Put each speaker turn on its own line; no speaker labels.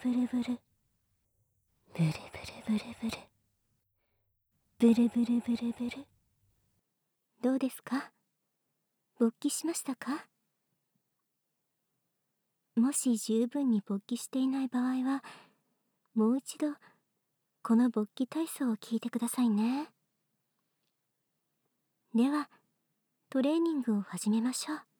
ブルブル、ブルブルブルブルブル、ブルブルブルブル。どうですか？勃起しましたか？もし十分に勃起していない場合は、もう一度この勃起体操を聞いてくださいね。ではトレーニングを始めましょう。